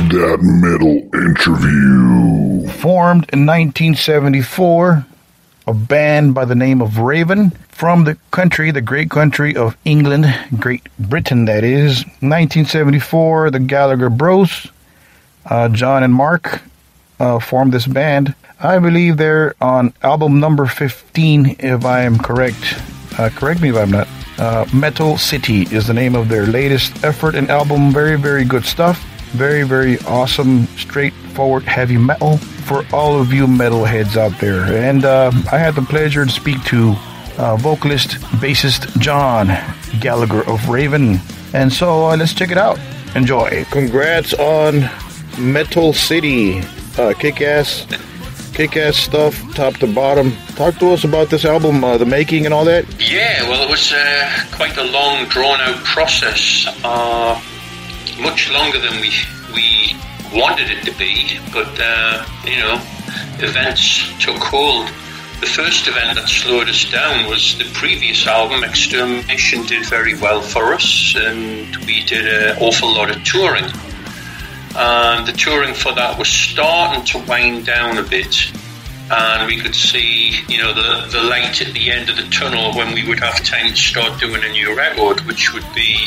That Metal Interview. Formed in 1974, a band by the name of Raven from the great country of England, Great Britain, that is. 1974, the Gallagher Bros, John and Mark, formed this band. I believe they're on album number 15, if I am correct. Correct me if I'm not. Metal City is the name of their latest effort and album. Very, very good stuff. Very, very awesome, straightforward heavy metal for all of you metalheads out there. And I had the pleasure to speak to vocalist, bassist John Gallagher of Raven. And so let's check it out. Enjoy. Congrats on Metal City. Kick-ass stuff, top to bottom. Talk to us about this album, the making and all that. Yeah, well, it was quite a long, drawn-out process. Much longer than we wanted it to be, but, events took hold. The first event that slowed us down was the previous album, Extermination, did very well for us, and we did an awful lot of touring. And the touring for that was starting to wind down a bit, and we could see, the light at the end of the tunnel when we would have time to start doing a new record, which would be,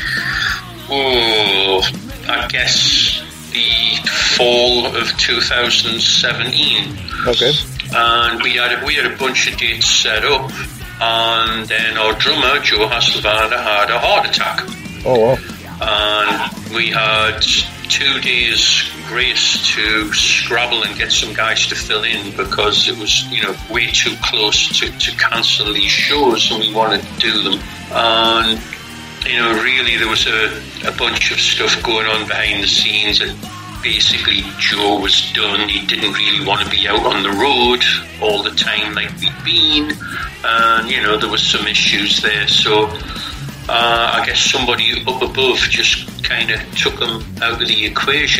I guess, the fall of 2017. Okay. And we had a bunch of dates set up, and then our drummer, Joe Hasselvander, had a heart attack. Oh, wow. And we had 2 days grace to scrabble and get some guys to fill in, because it was, way too close to cancel these shows, and we wanted to do them. And, really there was a bunch of stuff going on behind the scenes, and basically Joe was done. He didn't really want to be out on the road all the time like we'd been, and, there was some issues there, so I guess somebody up above just kind of took him out of the equation.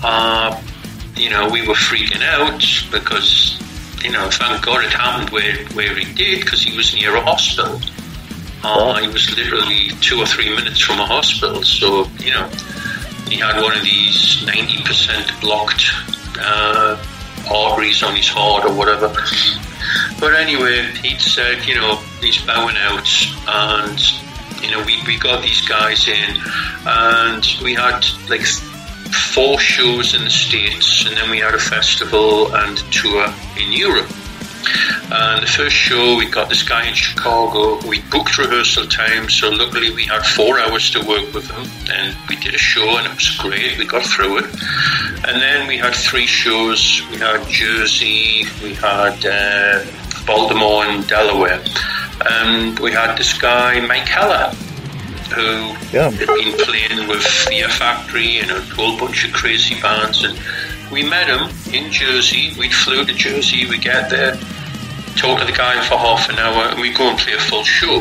We were freaking out because, thank God it happened where he did, because he was near a hospital. He was literally 2 or 3 minutes from a hospital, so, he had one of these 90% blocked arteries on his heart or whatever. But anyway, he'd said, he's bowing out, and we got these guys in, and we had like 4 shows in the States, and then we had a festival and tour in Europe. And the first show, we got this guy in Chicago. We booked rehearsal time, so luckily we had 4 hours to work with him, and we did a show, and it was great. We got through it. And then we had 3 shows. We had Jersey, we had Baltimore and Delaware. And we had this guy, Mike Heller, who had been playing with Fear Factory and a whole bunch of crazy bands. And we met him in Jersey. We flew to Jersey. We get there, talk to the guy for half an hour, and we go and play a full show.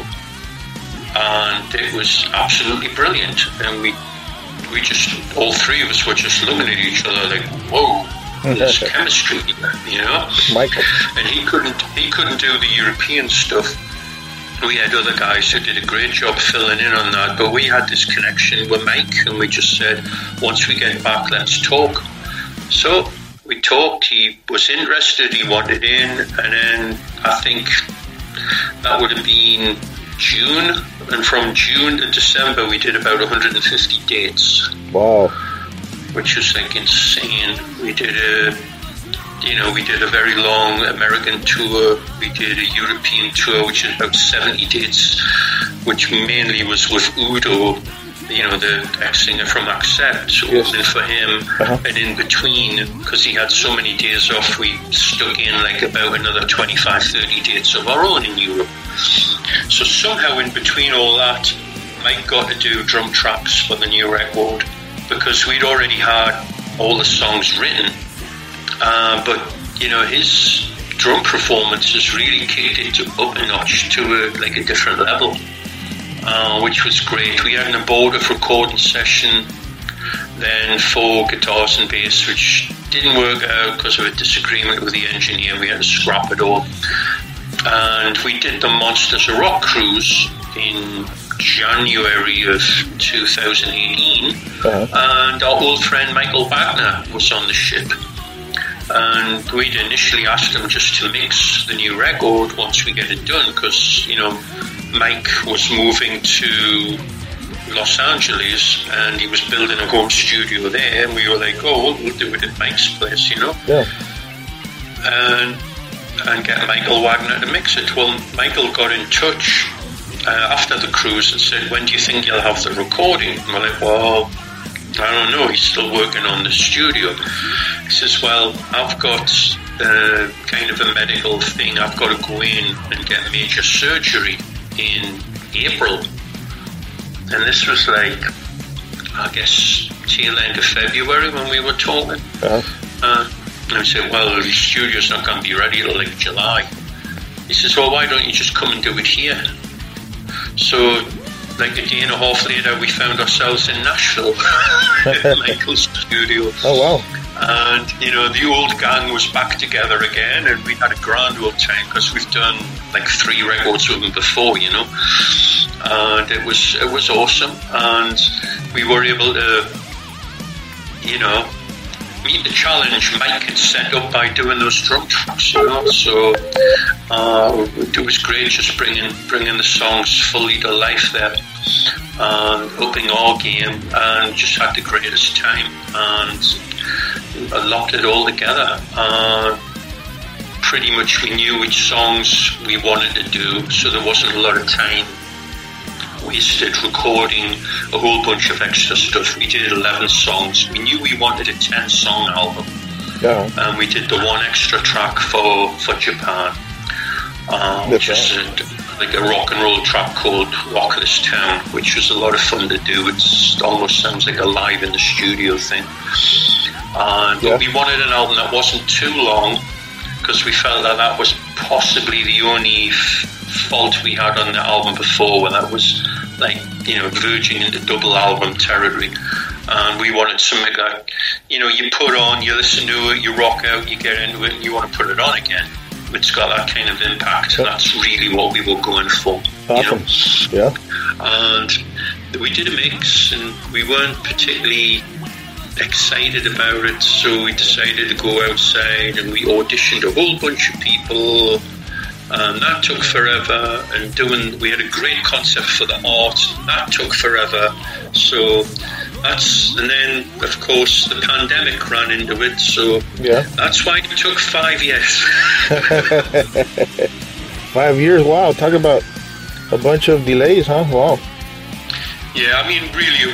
And it was absolutely brilliant. And we just, all 3 of us were just looking at each other like, whoa. There's chemistry, Michael. And he couldn't do the European stuff. We had other guys who did a great job filling in on that, but we had this connection with Mike, and we just said, once we get back, let's talk. So we talked. He was interested. He wanted in, and then I think that would have been June, and from June to December we did about 150 dates. Wow. Which was like insane. We did a very long American tour. We did a European tour, which is about 70 dates, which mainly was with Udo, the ex-singer from Accept, opening for him. And in between, because he had so many days off, we stuck in like about another 25, 30 dates of our own in Europe. So somehow in between all that, Mike got to do drum tracks for the new record, because we'd already had all the songs written, but his drum performances really catered to up a notch, to a different level, which was great. We had an abortive recording session then for guitars and bass, which didn't work out because of a disagreement with the engineer. We had to scrap it all, and we did the Monsters of Rock cruise in January of 2018, and our old friend Michael Wagner was on the ship. And we'd initially asked him just to mix the new record once we get it done, because, you know, Mike was moving to Los Angeles and he was building a home studio there, and we were like, oh, we'll do it at Mike's place, you know. Yeah. And get Michael Wagner to mix it. Well, Michael got in touch after the cruise and said, when do you think you'll have the recording? And we're like, well, I don't know, he's still working on the studio. He says, well, I've got kind of a medical thing. I've got to go in and get major surgery in April. And this was like, I guess, tail end of February when we were talking. And I said, well, the studio's not going to be ready till like July. He says, well, why don't you just come and do it here? So, like a day and a half later, we found ourselves in Nashville at Michael's studio. Oh, wow. And, you know, the old gang was back together again, and we had a grand old time because we've done like 3 records with them before, you know. And it was awesome. And we were able to, you know, meet the challenge Mike had set up by doing those drum tracks, you know. So it was great just bringing the songs fully to life there, and upping our game, and just had the greatest time, and locked it all together. Pretty much we knew which songs we wanted to do, so there wasn't a lot of time wasted recording a whole bunch of extra stuff. We did 11 songs. We knew we wanted a 10-song album. Yeah. And we did the one extra track for Japan, which is like a rock and roll track called Rockless Town, which was a lot of fun to do. It almost sounds like a live in the studio thing. But we wanted an album that wasn't too long, because we felt that was possibly the only fault we had on the album before, when that was like, you know, verging into double album territory. And we wanted something that, you know, you put on, you listen to it, you rock out, you get into it, and you want to put it on again. It's got that kind of impact. That's really what we were going for. Awesome. You know? Yeah. And we did a mix, and we weren't particularly excited about it, so we decided to go outside, and we auditioned a whole bunch of people. And that took forever, and we had a great concept for the art. That took forever. So and then of course the pandemic ran into it. So that's why it took 5 years. 5 years, wow! Talk about a bunch of delays, huh? Wow. Yeah, I mean, really,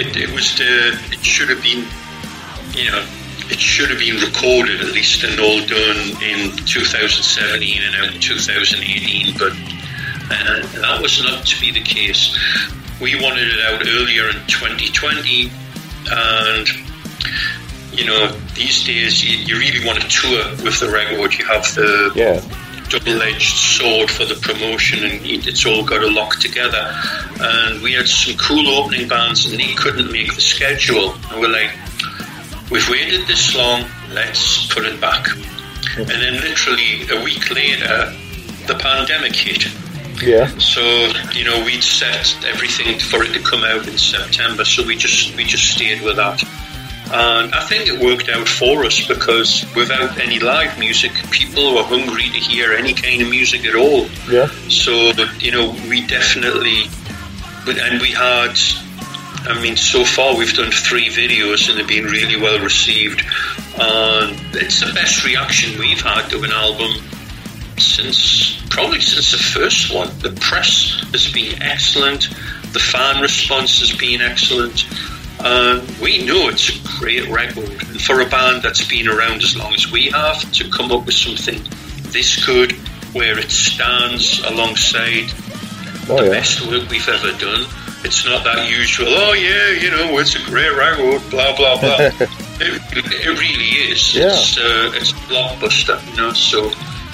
it should have been, you know, it should have been recorded at least and all done in 2017 and out in 2018, but that was not to be the case. We wanted it out earlier in 2020, and, you know, these days you really want to tour with the record. You have the double-edged sword for the promotion, and it's all got to lock together. And we had some cool opening bands, and they couldn't make the schedule. And we're like, we've waited this long, let's put it back. And then literally a week later, the pandemic hit. Yeah. So, you know, we'd set everything for it to come out in September, so we just stayed with that. And I think it worked out for us, because without any live music, people were hungry to hear any kind of music at all. Yeah. So, you know, we definitely, and we had, I mean, so far we've done 3 videos and they've been really well received. It's the best reaction we've had to an album probably since the first one. The press has been excellent. The fan response has been excellent. We know it's a great record. And for a band that's been around as long as we have, to come up with something this good, where it stands alongside the best work we've ever done. It's not that usual, oh yeah, you know, it's a great record, blah, blah, blah. it really is. Yeah. It's a blockbuster, you know, so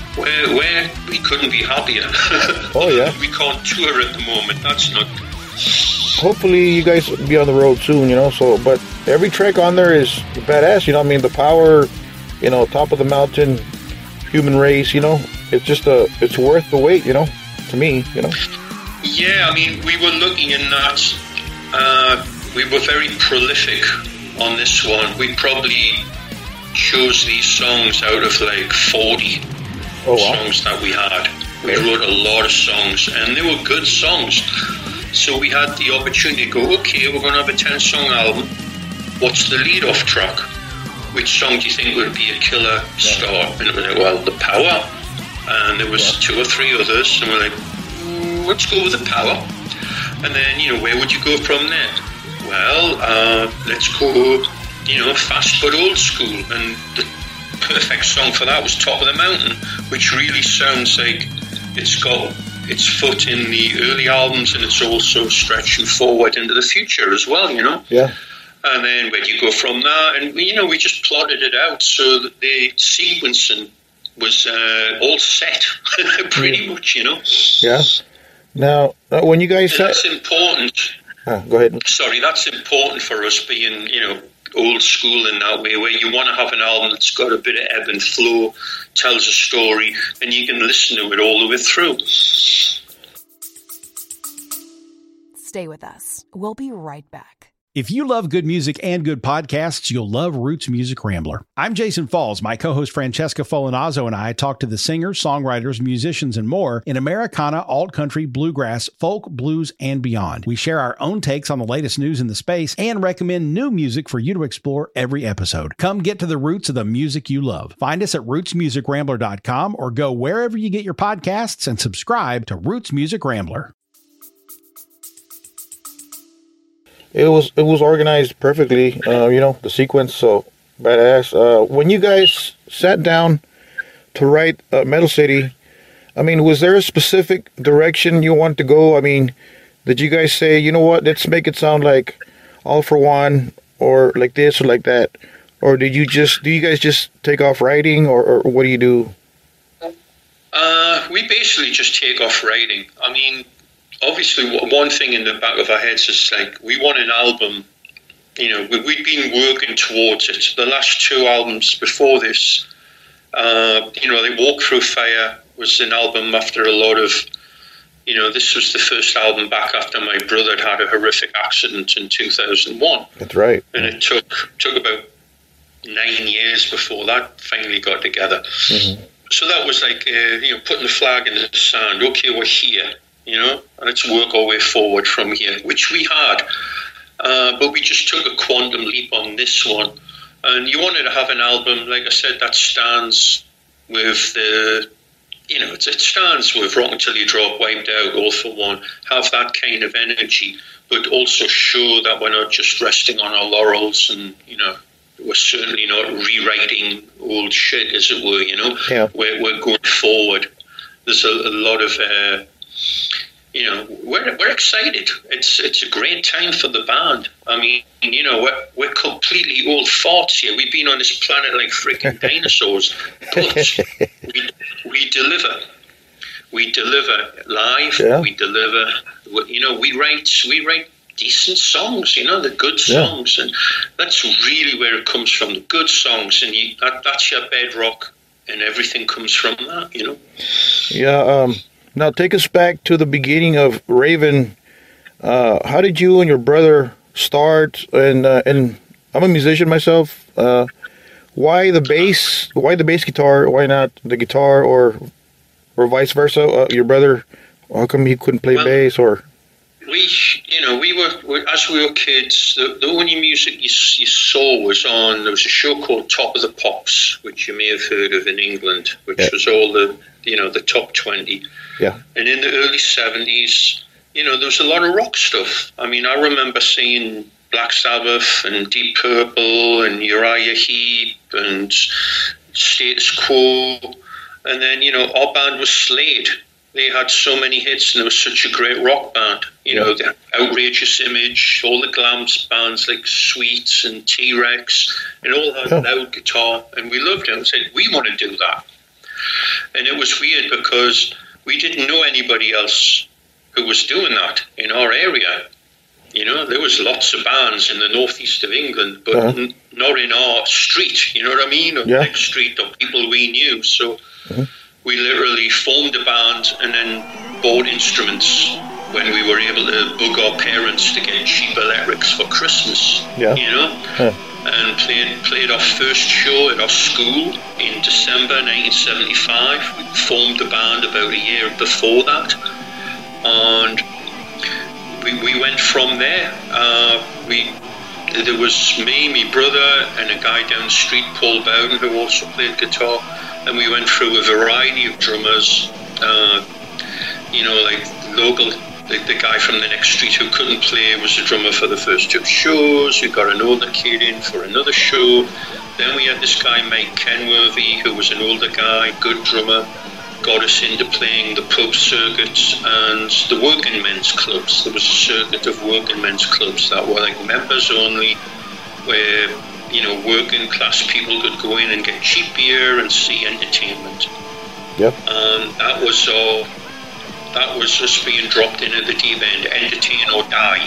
we couldn't be happier. Oh, yeah. We can't tour at the moment, that's not good. Hopefully you guys will be on the road soon, you know, but every track on there is badass, you know, I mean, the Power, you know, Top of the Mountain, Human Race, you know, it's just it's worth the wait, you know, to me, you know. Yeah, I mean, we were looking in that. We were very prolific on this one. We probably chose these songs out of like 40 songs that we had. We wrote a lot of songs, and they were good songs. So we had the opportunity to go, okay, we're going to have a 10-song album. What's the lead-off track? Which song do you think would be a killer start? And it was like, well, The Power. And there was 2 or 3 others, and we're like, let's go with The Power. And then, where would you go from there? Well, let's go, fast but old school. And the perfect song for that was Top of the Mountain, which really sounds like it's got its foot in the early albums, and it's also stretching forward into the future as well, Yeah. And then where do you go from that? And, we just plotted it out so that the sequencing was all set, pretty much, Yeah. Now, when you guys said... That's important. Go ahead. Sorry, that's important for us being, old school in that way, where you want to have an album that's got a bit of ebb and flow, tells a story, and you can listen to it all the way through. Stay with us. We'll be right back. If you love good music and good podcasts, you'll love Roots Music Rambler. I'm Jason Falls. My co-host Francesca Folinazzo and I talk to the singers, songwriters, musicians, and more in Americana, alt country, bluegrass, folk, blues, and beyond. We share our own takes on the latest news in the space and recommend new music for you to explore every episode. Come get to the roots of the music you love. Find us at rootsmusicrambler.com or go wherever you get your podcasts and subscribe to Roots Music Rambler. It was organized perfectly, the sequence, so badass. When you guys sat down to write Metal City, I mean, was there a specific direction you want to go? I mean, did you guys say, you know what, let's make it sound like All for One, or like this or like that? Or do you guys just take off writing, or what do you do? We basically just take off writing. I mean, obviously, one thing in the back of our heads is like, we want an album, we'd been working towards it. The last 2 albums before this, they Walk Through Fire was an album after a lot of, this was the first album back after my brother had a horrific accident in 2001. That's right. And it took about 9 years before that finally got together. Mm-hmm. So that was like, putting the flag in the sand. Okay, we're here. Let's work our way forward from here, which we had. But we just took a quantum leap on this one. And you wanted to have an album, like I said, that stands with it stands with Rock Until You Drop, Wiped Out, All for One, have that kind of energy, but also show that we're not just resting on our laurels and, we're certainly not rewriting old shit, as it were, Yeah. We're going forward. There's a lot of... we're excited. It's a great time for the band. I mean, we're completely old farts here. We've been on this planet like freaking dinosaurs, but we deliver. We deliver live. Yeah. We deliver. We write decent songs. The good songs, and that's really where it comes from. The good songs, and that's your bedrock, and everything comes from that. Yeah. Now, take us back to the beginning of Raven. How did you and your brother start? And I'm a musician myself. Why the bass? Why the bass guitar? Why not the guitar, or vice versa? Your brother, how come he couldn't play bass? Or we were as we were kids. The only music you saw was on. There was a show called Top of the Pops, which you may have heard of in England, which was all the top 20. Yeah. And in the early 70s, there was a lot of rock stuff. I mean, I remember seeing Black Sabbath and Deep Purple and Uriah Heep and Status Quo. And then, our band was Slade. They had so many hits, and they was such a great rock band. The Outrageous Image, all the glam bands like Sweets and T-Rex, and all had loud guitar. And we loved it and said, we want to do that. And it was weird because we didn't know anybody else who was doing that in our area. There was lots of bands in the northeast of England, but not in our street, you know what I mean? Or next street, or people we knew. So we literally formed a band and then bought instruments when we were able to bug our parents to get cheap electrics for Christmas. Yeah. You know? Huh. And played our first show at our school in December 1975. We formed the band about a year before that. And we went from there. There was me, my brother, and a guy down the street, Paul Bowden, who also played guitar. And we went through a variety of drummers, like local, the guy from the next street who couldn't play was the drummer for the first two shows. We got an older kid in for another show. Then we had this guy, Mike Kenworthy, who was an older guy, good drummer, got us into playing the pub circuits and the working men's clubs. There was a circuit of working men's clubs that were like members only, where working class people could go in and get cheap beer and see entertainment. Yep. That was us being dropped in at the deep end, entertain or die.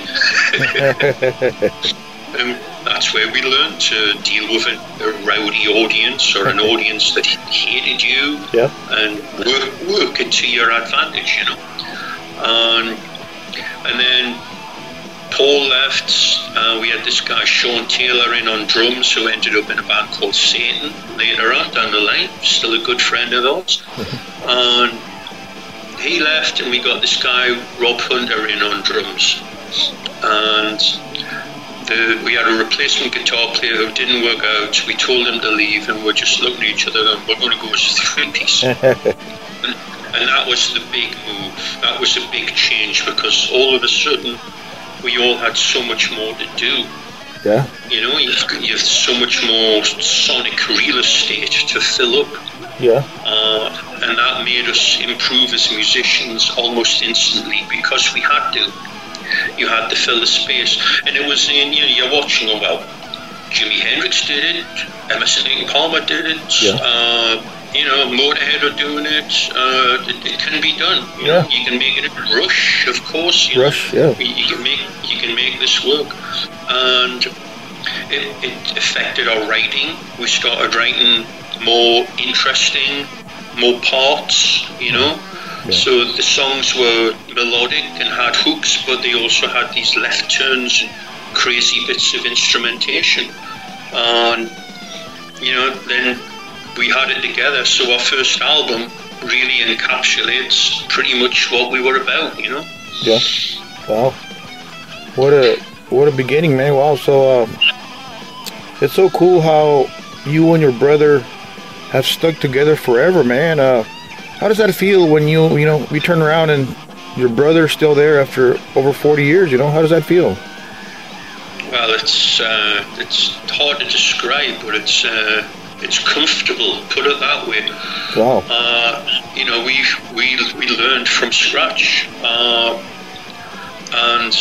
And that's where we learned to deal with a rowdy audience, or an audience that hated you, and work it to your advantage, And then Paul left. We had this guy, Sean Taylor, in on drums, who ended up in a band called Satan later on down the line, still a good friend of ours. And he left, and we got this guy, Rob Hunter, in on drums. And we had a replacement guitar player who didn't work out. We told him to leave, and we're just looking at each other and we're going to go as a three-piece. And that was the big move. That was a big change, because all of a sudden we all had so much more to do. Yeah. You have so much more sonic real estate to fill up. Yeah. And that made us improve as musicians almost instantly, because we had to. You had to fill the space. And it was you're watching, Jimi Hendrix did it, Emerson Lake and Palmer did it, Motorhead are doing it. It can be done. You can make it Rush, of course. Rush, yeah. You can make this work. And it affected our writing. We started writing more interesting, more parts, Yeah. So the songs were melodic and had hooks, but they also had these left turns and crazy bits of instrumentation. And, then we had it together. So our first album really encapsulates pretty much what we were about, Yeah. Wow. What a beginning, man. Wow. So it's so cool how you and your brother have stuck together forever, man. How does that feel when you turn around and your brother's still there after over 40 years? How does that feel? Well, it's hard to describe, but it's comfortable. Put it that way. Wow. We learned from scratch, and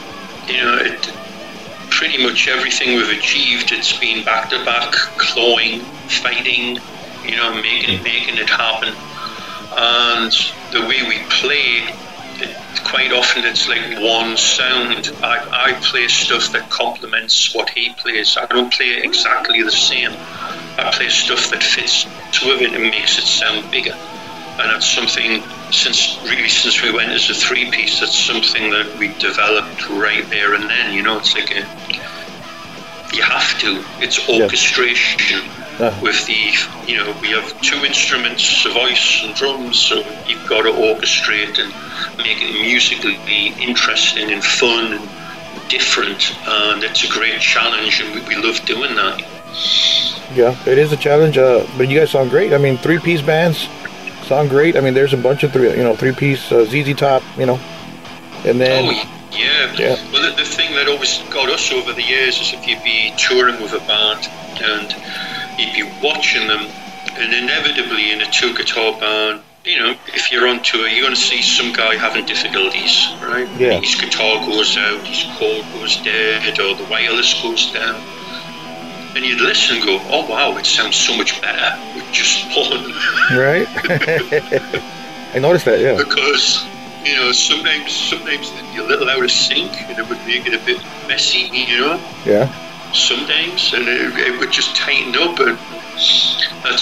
pretty much everything we've achieved, it's been back to back, clawing, fighting, making it happen. And the way we play, quite often it's like one sound. I play stuff that complements what he plays. I don't play exactly the same. I play stuff that fits with it and makes it sound bigger. And that's something, since we went as a three-piece, that's something that we developed right there and then. It's like you have to. It's orchestration. With we have two instruments, a voice and drums, so you've got to orchestrate and make it musically interesting and fun and different, and it's a great challenge, and we love doing that. Yeah, it is a challenge, but you guys sound great. I mean, three-piece bands sound great. I mean, there's a bunch of three-piece, ZZ Top, and then... Oh, yeah. Well, the thing that always got us over the years is if you'd be touring with a band and you'd be watching them, and inevitably in a two-guitar band, if you're on tour, you're going to see some guy having difficulties, right? Yeah. His guitar goes out, his chord goes dead, or the wireless goes down. And you'd listen and go, oh wow, it sounds so much better with just one. Right? I noticed that, yeah. Because, sometimes you're a little out of sync, and it would make it a bit messy, Yeah. Sometimes, and it would just tighten up, and that's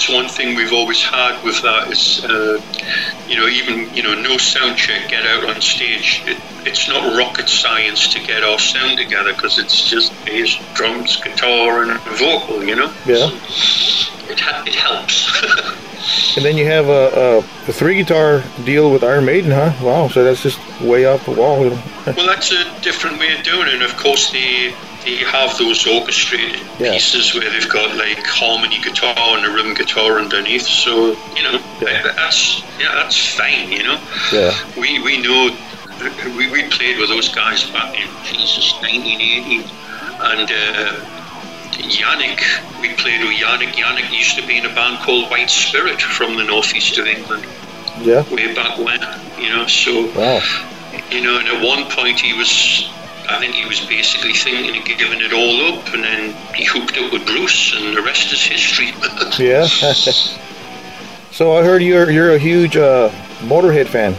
that's one thing we've always had with that is, even no sound check, get out on stage. It's not rocket science to get our sound together because it's just bass, drums, guitar, and vocal. Yeah. So it helps. And then you have a 3-guitar deal with Iron Maiden, huh? Wow, so that's just way off the wall. Well, that's a different way of doing it. And of course, they have those orchestrated pieces where they've got like harmony guitar and a rhythm guitar underneath. So that's fine. Yeah. We know we played with those guys back in 1980, and Yannick, we played with Yannick. Yannick used to be in a band called White Spirit from the northeast of England. Yeah. Way back when, so wow. And at one point I think he was basically thinking of giving it all up, and then he hooked up with Bruce, and the rest is history. Yeah. So I heard you're a huge Motorhead fan.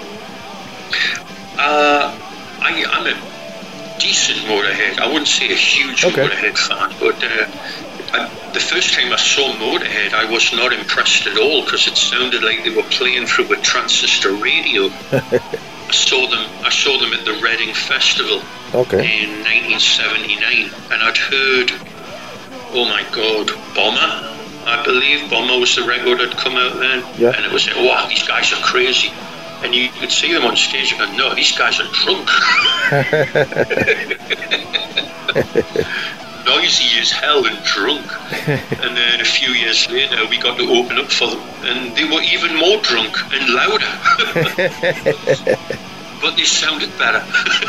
I'm a decent Motorhead. I wouldn't say a huge Motorhead fan, but the first time I saw Motorhead, I was not impressed at all because it sounded like they were playing through a transistor radio. I saw them at the Reading Festival in 1979, and I'd heard, oh my God, Bomber. I believe Bomber was the record that come out then, and it was like, wow, these guys are crazy. And you could see them on stage and go, no, these guys are drunk. Noisy as hell and drunk. And then a few years later, we got to open up for them, and they were even more drunk and louder. But they sounded better.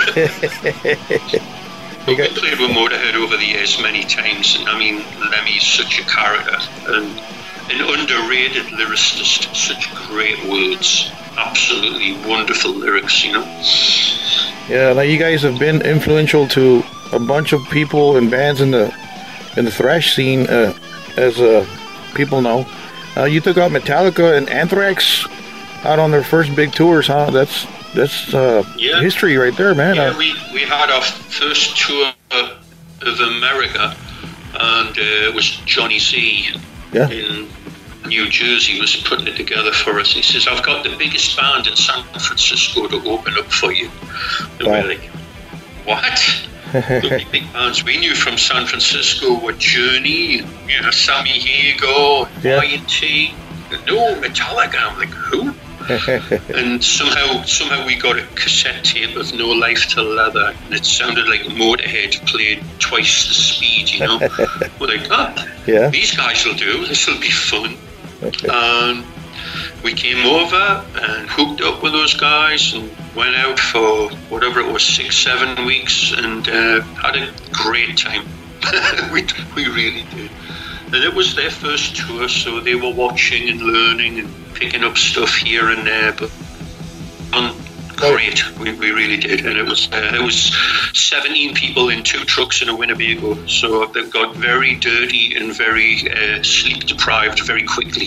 But we played with Motorhead over the years many times, and I mean, Lemmy's such a character and an underrated lyricist, such great words. Absolutely wonderful lyrics, Yeah, now you guys have been influential to a bunch of people and bands in the thrash scene, as people know. You took out Metallica and Anthrax out on their first big tours, huh? That's history right there, man. Yeah, we had our first tour of America, and it was Johnny Z in New Jersey was putting it together for us. He says, I've got the biggest band in San Francisco to open up for you. And we're like, what? The only big bands we knew from San Francisco were Journey, Sammy Hagar, Y&T. No, Metallica. I'm like, who? And somehow we got a cassette tape of No Life Till Leather, and it sounded like Motorhead played twice the speed, We're like, these guys will do, this will be fun. And we came over and hooked up with those guys and went out for whatever it was, 6-7 weeks, and had a great time. we really did. And it was their first tour, so they were watching and learning and picking up stuff here and there, but great. We really did. And it was 17 people in 2 trucks in a Winnebago, so they got very dirty and very sleep deprived very quickly.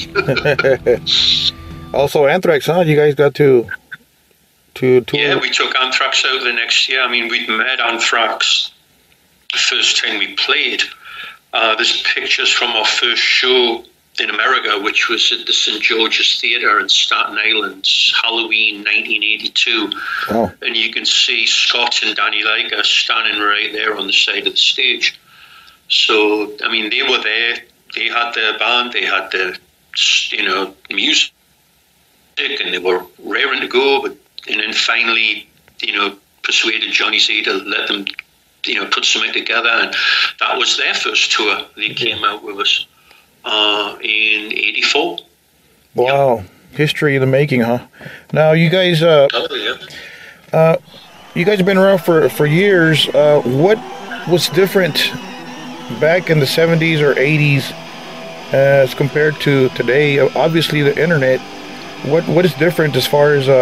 Also Anthrax, huh? You guys got to tour? Yeah, we took Anthrax out the next year. I mean, we'd met Anthrax the first time we played. There's pictures from our first show in America, which was at the St. George's Theatre in Staten Island, Halloween 1982. Oh. And you can see Scott and Danny Liger standing right there on the side of the stage. So, I mean, they were there. They had their band. They had their, music, and they were raring to go. And then finally, persuaded Johnny Z to let them put something together, and that was their first tour. They came out with us in 84. Wow. Yep. History of the making, huh? Now, you guys you guys have been around for years. What was different back in the 70s or 80s as compared to today? Obviously, the internet. What is different as far as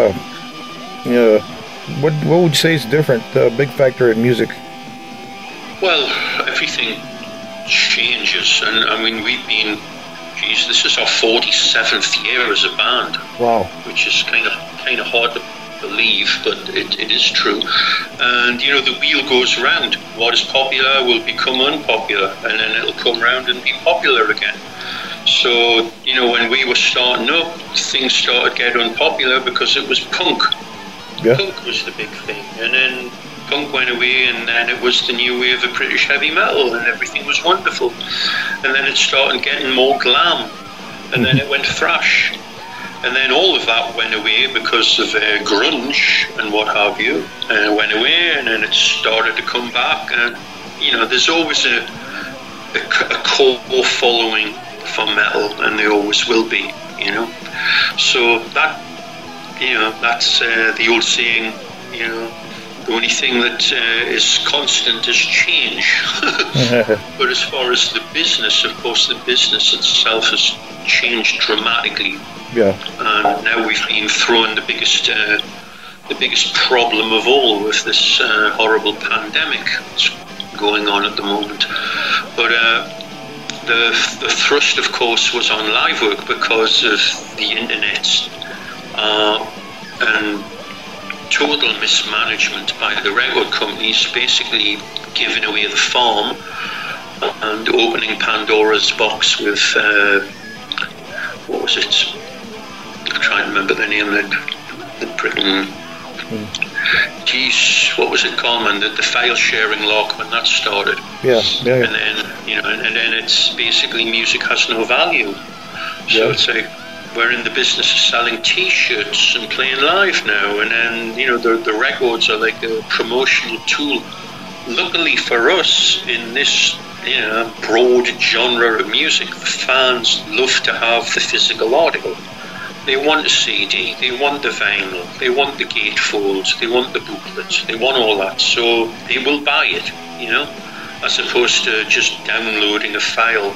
what would you say is different? The big factor in music. Well, everything changes, and I mean, we've been, this is our 47th year as a band. Wow. Which is kind of hard to believe, but it is true. And, the wheel goes round. What is popular will become unpopular, and then it'll come round and be popular again. So, you know, when we were starting up, things started getting unpopular because it was punk. Yeah. Punk was the big thing. And then punk went away, and then it was the new wave of British heavy metal, and everything was wonderful. And then it started getting more glam, and then it went thrash. And then all of that went away because of grunge and what have you. And it went away, and then it started to come back. And, you know, there's always a core following for metal, and there always will be, you know. So that, you know, that's the old saying, you know, the only thing that is constant is change. But as far as the business, of course, the business itself has changed dramatically. Yeah. And now we've been thrown the biggest problem of all with this horrible pandemic that's going on at the moment. But the thrust, of course, was on live work because of the internet and total mismanagement by the record companies, basically giving away the farm and opening Pandora's box with what was it? I'm trying to remember the name of the Britain. Geez, what was it called, man? The file sharing lock when that started. Yeah. And then, you know, and then it's basically music has no value. So it's like we're in the business of selling T-shirts and playing live now, and then, you know, the records are like a promotional tool. Luckily for us, in this, you know, broad genre of music, the fans love to have the physical article. They want the CD, they want the vinyl, they want the gatefolds, they want the booklets, they want all that. So they will buy it, you know, as opposed to just downloading a file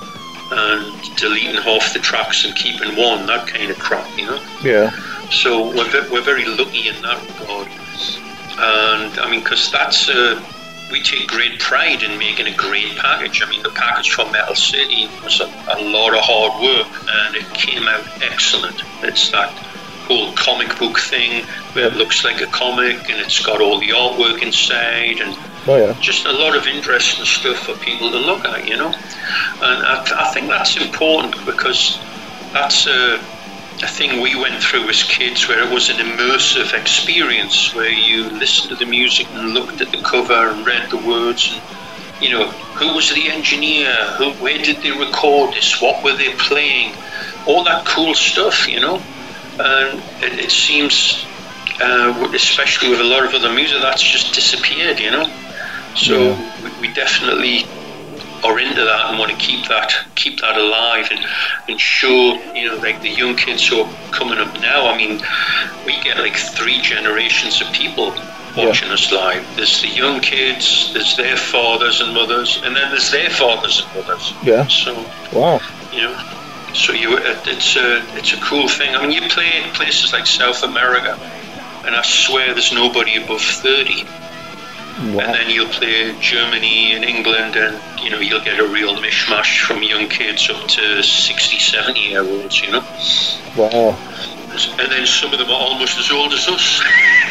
and deleting half the tracks and keeping one, that kind of crap, you know. Yeah. So we're very lucky in that regard. And I mean, because that's we take great pride in making a great package. I mean, the package for Metal City was a lot of hard work, and it came out excellent. It's that whole comic book thing where it looks like a comic, and it's got all the artwork inside, and just a lot of interesting stuff for people to look at, you know. And I think that's important, because that's a thing we went through as kids, where it was an immersive experience, where you listened to the music and looked at the cover and read the words, and, you know, who was the engineer, where did they record this, what were they playing, all that cool stuff, you know. And it seems, especially with a lot of other music, that's just disappeared, you know. So we definitely are into that and want to keep that alive and show, you know, like the young kids who are coming up now. I mean, we get like 3 generations of people watching us live. There's the young kids, there's their fathers and mothers, and then there's their fathers and mothers. Yeah. So wow. You know, so it's a cool thing. I mean, you play in places like South America, and I swear there's nobody above 30. Wow. And then you'll play Germany and England, and, you know, you'll get a real mishmash from young kids up to 60, 70-year-olds, you know. Wow. And then some of them are almost as old as us.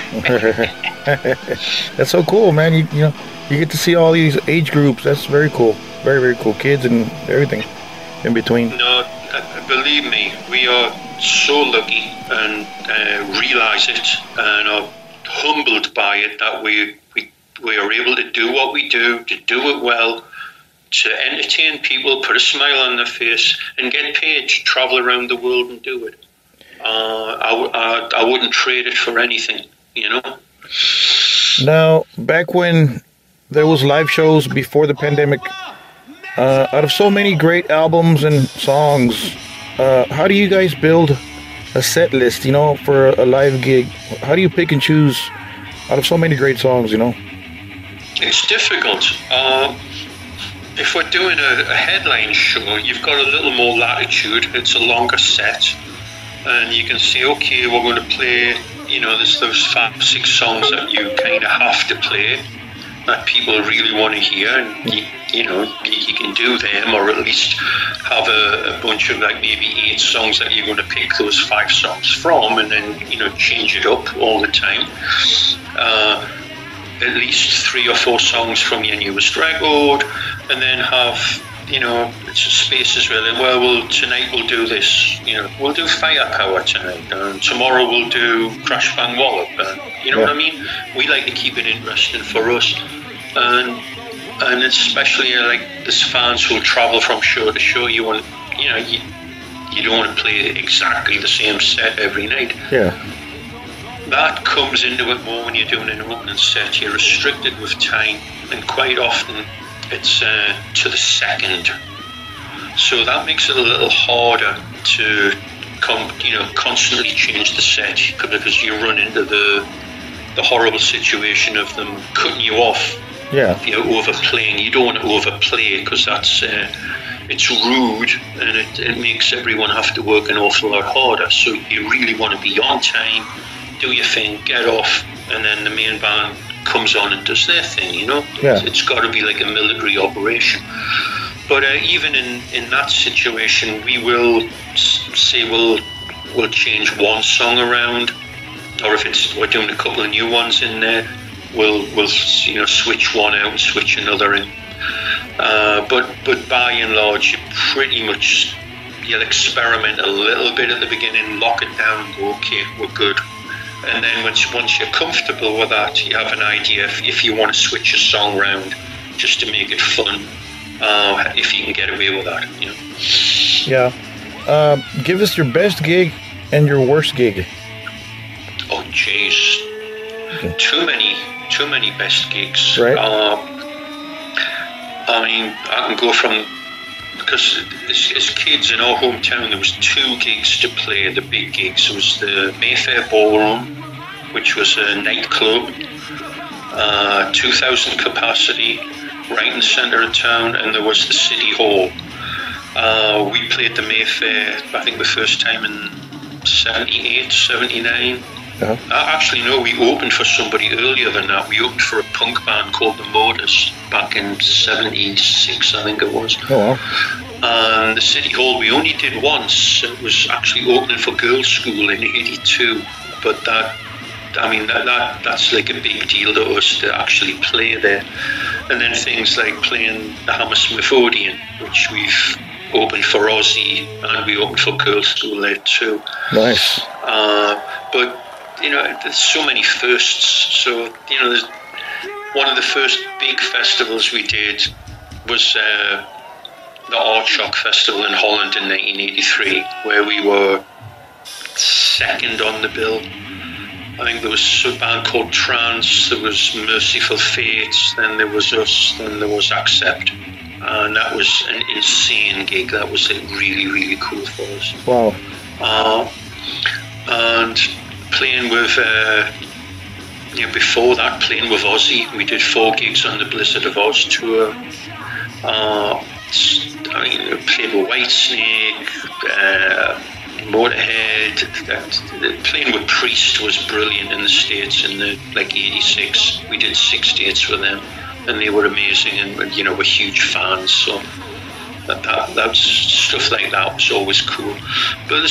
That's so cool, man. You know, you get to see all these age groups. That's very cool. Very, very cool. Kids and everything in between. No, believe me, we are so lucky and realize it and are humbled by it that we are able to do what we do, to do it well, to entertain people, put a smile on their face, and get paid to travel around the world and do it. I wouldn't trade it for anything, you know. Now, back when there was live shows before the pandemic, out of so many great albums and songs, how do you guys build a set list, you know, for a live gig? How do you pick and choose out of so many great songs, you know? It's difficult. If we're doing a headline show, you've got a little more latitude. It's a longer set, and you can say, okay, we're going to play, you know, there's those 5, 6 songs that you kind of have to play that people really want to hear, and you know, you can do them, or at least have a bunch of like maybe 8 songs that you're going to pick those 5 songs from, and then, you know, change it up all the time. At least 3 or 4 songs from your newest record, and then have it's spaces where well, tonight we'll do this. We'll do Firepower tonight, and tomorrow we'll do Crash Bang Wallop. You know what I mean? We like to keep it interesting for us, and especially like there's fans who travel from show to show. You want, you don't want to play exactly the same set every night. Yeah. That comes into it more when you're doing an opening set. You're restricted with time, and quite often it's to the second. So that makes it a little harder to constantly change the set, because you run into the horrible situation of them cutting you off. Yeah. If you're overplaying, you don't want to overplay, because that's it's rude, and it makes everyone have to work an awful lot harder. So you really want to be on time, do your thing, get off, and then the main band comes on and does their thing, Yeah. It's got to be like a military operation. But even in that situation, we will say we'll change one song around, or if we're doing a couple of new ones in there, we'll switch one out and switch another in. But by and large, you'll experiment a little bit at the beginning, lock it down, and go, okay, we're good. And then once you're comfortable with that, you have an idea if you want to switch a song round just to make it fun, if you can get away with that. Yeah. Give us your best gig and your worst gig. Oh, jeez. Okay. Too many best gigs. Right. I mean, I can go from, because as kids in our hometown, there was 2 gigs to play, the big gigs. There was the Mayfair Ballroom, which was a nightclub, 2,000 capacity, right in the centre of town, and there was the City Hall. We played the Mayfair, I think the first time in 78, 79. Uh-huh. Actually, no, we opened for somebody earlier than that. We opened for a punk band called The Motors back in 76, I think it was. Oh, wow. And the City Hall we only did once. It was actually opening for Girls' School in 82. But that's like a big deal to us to actually play there. And then things like playing the Hammersmith Odeon, which we've opened for Ozzy, and we opened for Girls' School there too. Nice. But there's so many firsts. So there's one of the first big festivals we did was the Aardschok Festival in Holland in 1983, where we were second on the bill. I think there was a band called Trance, there was Merciful Fate, then there was us, then there was Accept. And that was an insane gig. That was really, really cool for us. Wow. And playing with, before that, playing with Ozzy, we did 4 gigs on the Blizzard of Oz tour. Played with Whitesnake, Motorhead. Playing with Priest was brilliant in the States in 86. We did 6 dates with them, and they were amazing, and we're huge fans. So that's stuff like that was always cool. But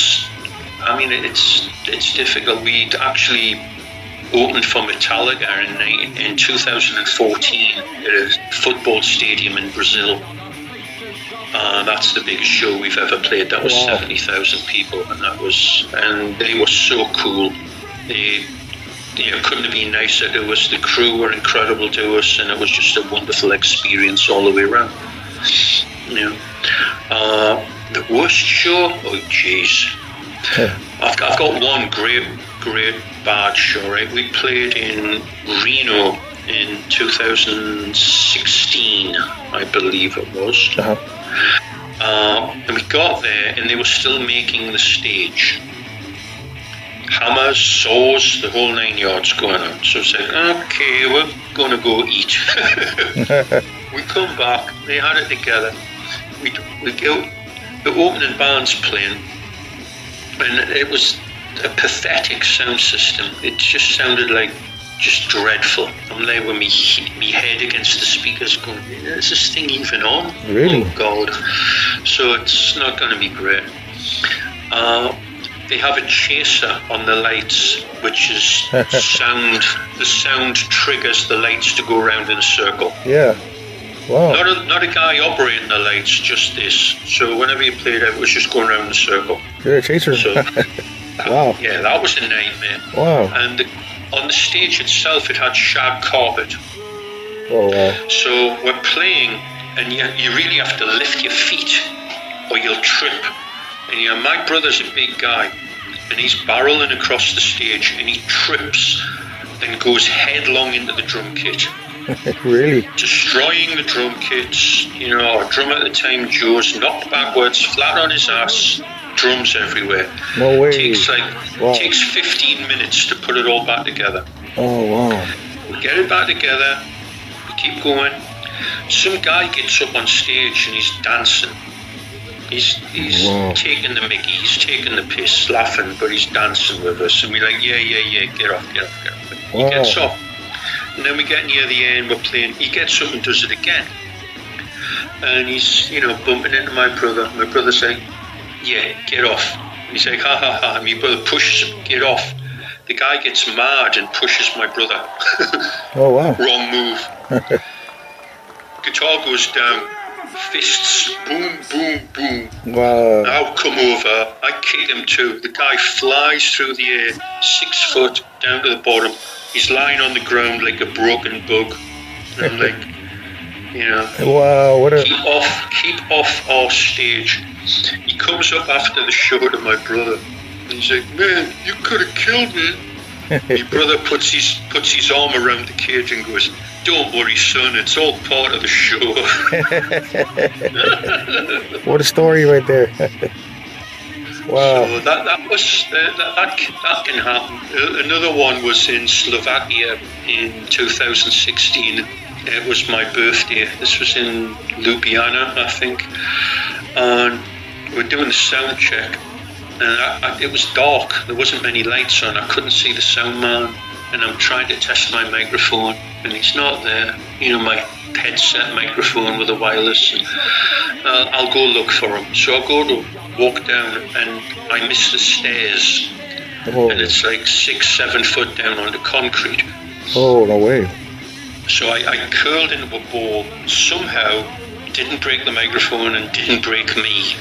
it's difficult. We'd actually opened for Metallica in 2014 at a football stadium in Brazil. That's the biggest show we've ever played. That was 70,000 people, and they were so cool. They couldn't have been nicer to us. The crew were incredible to us, and it was just a wonderful experience all the way around. The worst show? Oh, jeez. I've got one great bad show, right? We played in Reno in 2016, I believe it was. Uh-huh. And we got there, and they were still making the stage. Hammers, saws, the whole 9 yards going on. So it's like, okay, we're going to go eat. We come back, they had it together. We go, the opening band's playing, and it was a pathetic sound system. It just sounded like just dreadful. I'm there with me head against the speakers going, is this thing even on? Really? Oh God. So it's not going to be great. They have a chaser on the lights, which is the sound triggers the lights to go around in a circle. Yeah. Wow. Not a guy operating the lights, just this. So whenever you played it was just going around the circle. You're a chaser. So, wow. Yeah, that was a nightmare. Wow. And on the stage itself, it had shag carpet. Oh, wow. So we're playing, and you really have to lift your feet, or you'll trip. And my brother's a big guy, and he's barreling across the stage, and he trips and goes headlong into the drum kit. Really? Destroying the drum kits. Our drummer at the time, Joe's knocked backwards, flat on his ass, drums everywhere. No way. Takes 15 minutes to put it all back together. Oh, wow. We get it back together, we keep going. Some guy gets up on stage and he's dancing. He's taking the mickey, he's taking the piss, laughing, but he's dancing with us. And we're like, yeah, get off. He gets off. And then we get near the end, we're playing. He gets up and does it again. And he's, bumping into my brother. My brother's like, yeah, get off. And he's like, ha, ha, ha. And my brother pushes him, get off. The guy gets mad and pushes my brother. Oh, wow. Wrong move. Guitar goes down. Fists, boom, boom, boom. Wow. I'll come over. I kick him too. The guy flies through the air, 6 foot down to the bottom. He's lying on the ground like a broken bug. And I'm like, wow, keep off our stage. He comes up after the show to my brother, and he's like, man, you could have killed me. My brother puts his arm around the cage and goes, don't worry, son, it's all part of the show. What a story right there. Wow. So that can happen. Another one was in Slovakia in 2016. It was my birthday. This was in Ljubljana, I think. And we're doing the sound check. And it was dark. There wasn't many lights on. I couldn't see the sound man. And I'm trying to test my microphone, and he's not there. My headset microphone with a wireless. And, I'll go look for him. So I go to walk down, and I miss the stairs. Oh. And it's like 6-7 foot down on the concrete. Oh, no way. So I curled into a ball, somehow didn't break the microphone and didn't break me.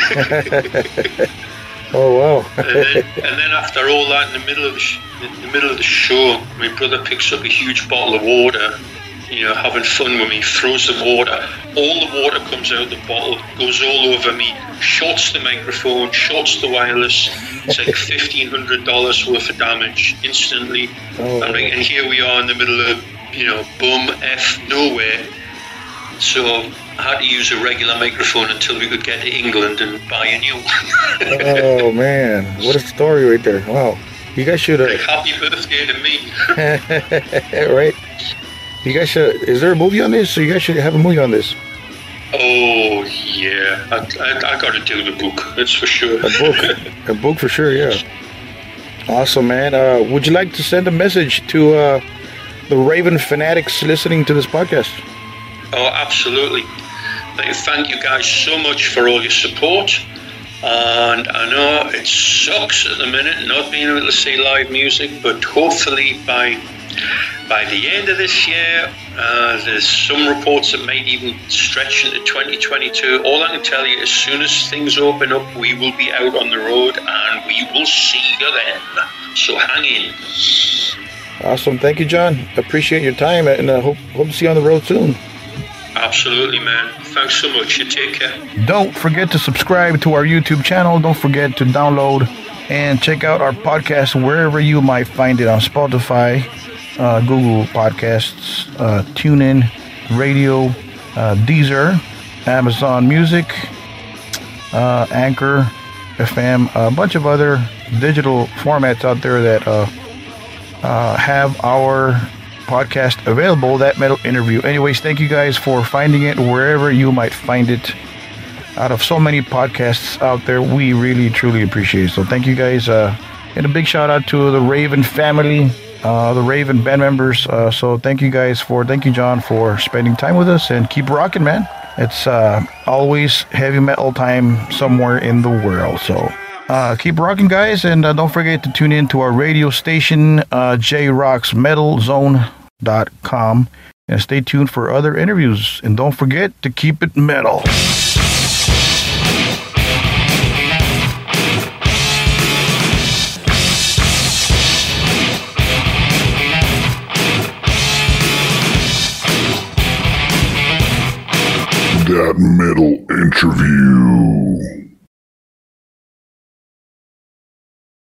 Oh, wow. and then after all that, in the middle of the show, my brother picks up a huge bottle of water, having fun with me, throws the water. All the water comes out of the bottle, goes all over me, shorts the microphone, shorts the wireless. It's like $1,500 worth of damage instantly. Oh. And here we are in the middle of, bum F nowhere. So I had to use a regular microphone until we could get to England and buy a new one. Oh, man. What a story right there. Wow. You guys should... Like, happy birthday to me. Right? You guys should... Is there a movie on this? So you guys should have a movie on this. Oh, yeah. I got to do the book. That's for sure. A book for sure, yeah. Awesome, man. Would you like to send a message to the Raven fanatics listening to this podcast? Oh, absolutely. Thank you guys so much for all your support. And I know it sucks at the minute not being able to see live music, but hopefully by the end of this year, there's some reports that might even stretch into 2022. All I can tell you, as soon as things open up, we will be out on the road and we will see you then. So hang in. Awesome. Thank you, John. Appreciate your time, and I hope to see you on the road soon. Absolutely, man. Thanks so much. You take care. Don't forget to subscribe to our YouTube channel. Don't forget to download and check out our podcast wherever you might find it, on Spotify, Google Podcasts, TuneIn, Radio, Deezer, Amazon Music, Anchor, FM, a bunch of other digital formats out there that have our podcast available, That Metal Interview. Anyways, thank you guys for finding it wherever you might find it. Out of so many podcasts out there, we really truly appreciate it. So thank you guys, and a big shout out to the Raven family, the Raven band members. So thank you John, for spending time with us, and keep rocking, man. It's always heavy metal time somewhere in the world. So keep rocking, guys, and don't forget to tune in to our radio station, JRocksMetalZone.com. And stay tuned for other interviews. And don't forget to keep it metal. That Metal Interview.